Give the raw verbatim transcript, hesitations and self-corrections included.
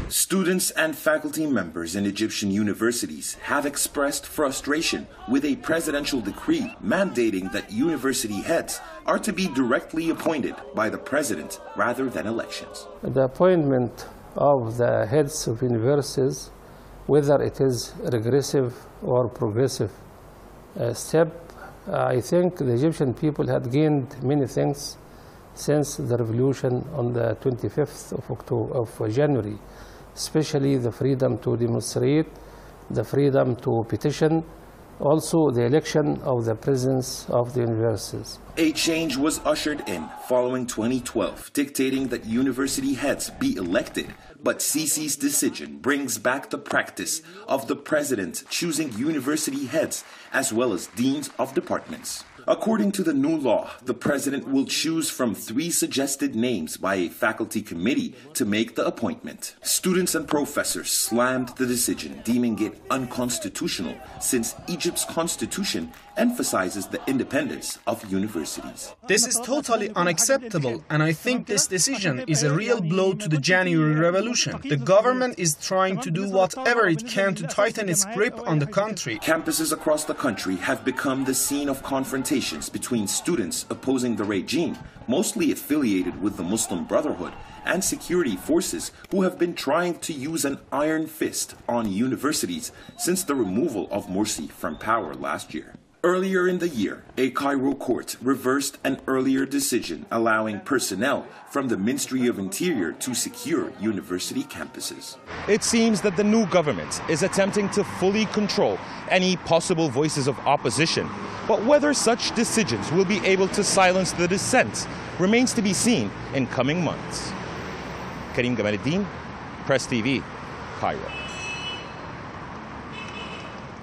Students and faculty members in Egyptian universities have expressed frustration with a presidential decree mandating that university heads are to be directly appointed by the president rather than elections. The appointment of the heads of universities, whether it is regressive or progressive uh, step, uh, I think the Egyptian people had gained many things since the revolution on the twenty-fifth of October, of January, especially the freedom to demonstrate, the freedom to petition, also the election of the presidents of the universities. A change was ushered in following twenty twelve, dictating that university heads be elected, but Sisi's decision brings back the practice of the president choosing university heads as well as deans of departments. According to the new law, the president will choose from three suggested names by a faculty committee to make the appointment. Students and professors slammed the decision, deeming it unconstitutional since Egypt's constitution emphasizes the independence of universities. This is totally unacceptable, and I think this decision is a real blow to the January Revolution. The government is trying to do whatever it can to tighten its grip on the country. Campuses across the country have become the scene of confrontation between students opposing the regime, mostly affiliated with the Muslim Brotherhood, and security forces who have been trying to use an iron fist on universities since the removal of Morsi from power last year. Earlier in the year, a Cairo court reversed an earlier decision allowing personnel from the Ministry of Interior to secure university campuses. It seems that the new government is attempting to fully control any possible voices of opposition. But whether such decisions will be able to silence the dissent remains to be seen in coming months. Karim Gamaluddin, Press T V, Cairo.